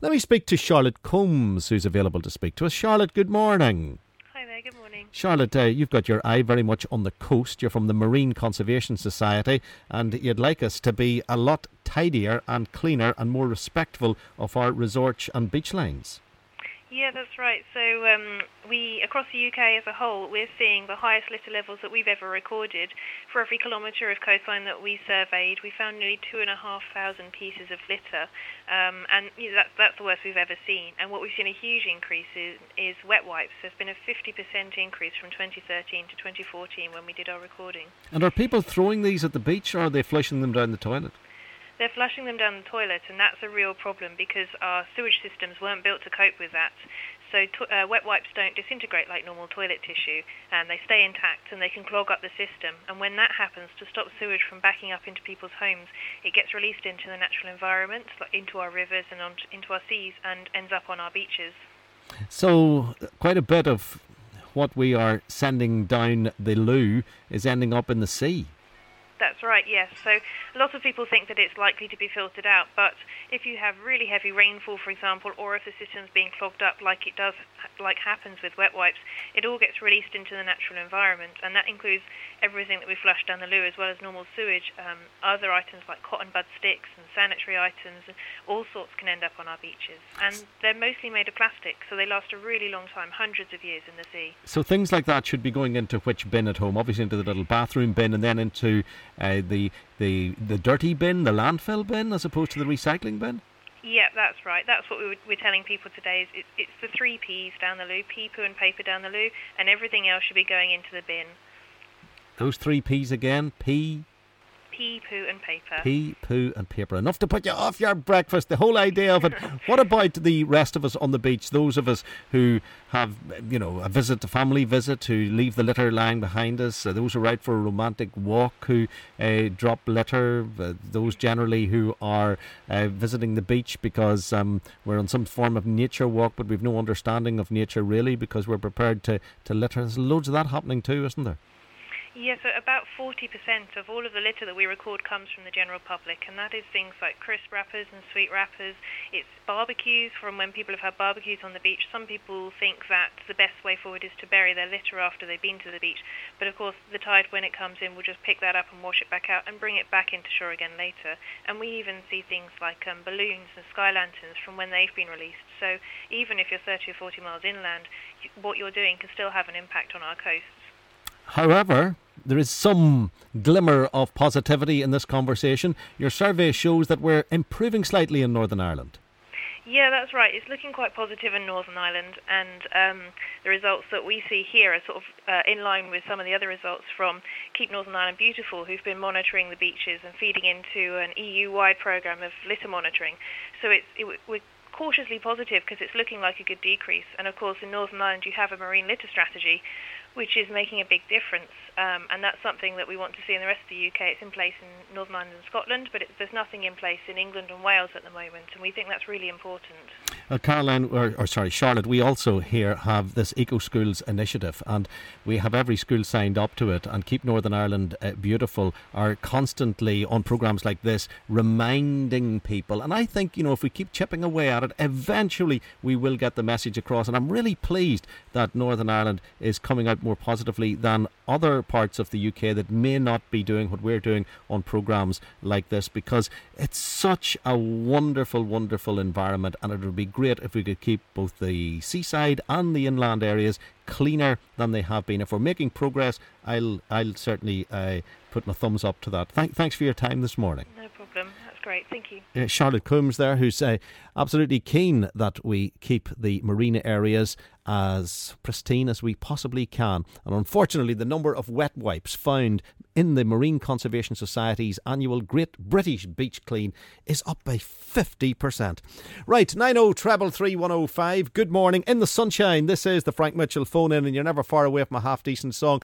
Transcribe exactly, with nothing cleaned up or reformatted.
Let me speak to Charlotte Combs, who's available to speak to us. Charlotte, good morning. Hi there, good morning. Charlotte, uh, you've got your eye very much on the coast. You're from the Marine Conservation Society, and you'd like us to be a lot tidier and cleaner and more respectful of our resorts and beach lines. Yeah, that's right. So um, we, across the U K as a whole, we're seeing the highest litter levels that we've ever recorded. For every kilometre of coastline that we surveyed, we found nearly two and a half thousand pieces of litter, um, and you know, that's, that's the worst we've ever seen. And what we've seen a huge increase is, is wet wipes. There's been a fifty percent increase from twenty thirteen to twenty fourteen when we did our recording. And are people throwing these at the beach, or are they flushing them down the toilet? They're flushing them down the toilet, and that's a real problem because our sewage systems weren't built to cope with that. So to- uh, wet wipes don't disintegrate like normal toilet tissue, and they stay intact and they can clog up the system. And when that happens, to stop sewage from backing up into people's homes, it gets released into the natural environment, like into our rivers and on, into our seas, and ends up on our beaches. So quite a bit of what we are sending down the loo is ending up in the sea. That's right, yes. So lots of people think that it's likely to be filtered out, but if you have really heavy rainfall, for example, or if the system's being clogged up like it does, like happens with wet wipes, it all gets released into the natural environment, and that includes everything that we flush down the loo as well as normal sewage. Um, other items like cotton bud sticks and sanitary items, and all sorts can end up on our beaches. And they're mostly made of plastic, so they last a really long time, hundreds of years in the sea. So things like that should be going into which bin at home? Obviously into the little bathroom bin, and then into uh, the the the dirty bin, the landfill bin, as opposed to the recycling bin? Yeah, that's right. That's what we were, we're telling people today. Is it, it's the three P's down the loo: pee, poo and paper down the loo, and everything else should be going into the bin. Those three P's again: pee, Pee, poo and paper. Pee, poo and paper. Enough to put you off your breakfast, the whole idea of it. What about the rest of us on the beach? Those of us who have, you know, a visit, a family visit, who leave the litter lying behind us, uh, those who are out for a romantic walk, who uh, drop litter, uh, those generally who are uh, visiting the beach because um, we're on some form of nature walk, but we've no understanding of nature really because we're prepared to, to litter. There's loads of that happening too, isn't there? Yeah, so about forty percent of all of the litter that we record comes from the general public, and that is things like crisp wrappers and sweet wrappers. It's barbecues from when people have had barbecues on the beach. Some people think that the best way forward is to bury their litter after they've been to the beach, but of course the tide, when it comes in, will just pick that up and wash it back out and bring it back into shore again later. And we even see things like um, balloons and sky lanterns from when they've been released. So even if you're thirty or forty miles inland, what you're doing can still have an impact on our coasts. However, there is some glimmer of positivity in this conversation. Your survey shows that we're improving slightly in Northern Ireland. Yeah, that's right. It's looking quite positive in Northern Ireland, and um, the results that we see here are sort of uh, in line with some of the other results from Keep Northern Ireland Beautiful, who've been monitoring the beaches and feeding into an E U-wide programme of litter monitoring. So it's, it, we're cautiously positive because it's looking like a good decrease. And of course, in Northern Ireland, you have a marine litter strategy, which is making a big difference, um, and that's something that we want to see in the rest of the U K. It's in place in Northern Ireland and Scotland, but it, there's nothing in place in England and Wales at the moment, and we think that's really important. Uh, Caroline, or, or sorry, Charlotte, we also here have this Eco Schools initiative, and we have every school signed up to it, and Keep Northern Ireland uh, Beautiful are constantly on programmes like this reminding people, and I think, you know, if we keep chipping away at it, eventually we will get the message across, and I'm really pleased that Northern Ireland is coming out more positively than other parts of the U K that may not be doing what we're doing on programmes like this, because it's such a wonderful, wonderful environment, and it would be great if we could keep both the seaside and the inland areas cleaner than they have been. If we're making progress, I'll I'll certainly uh, put my thumbs up to that. Thank, thanks for your time this morning. No problem. That's great. Thank you. Uh, Charlotte Combs there, who's uh, absolutely keen that we keep the marina areas as pristine as we possibly can. And unfortunately, the number of wet wipes found in the Marine Conservation Society's annual Great British Beach Clean is up by fifty percent. Right, nine oh treble three one oh five. Good morning. In the sunshine, this is the Frank Mitchell phone in, and you're never far away from a half decent song.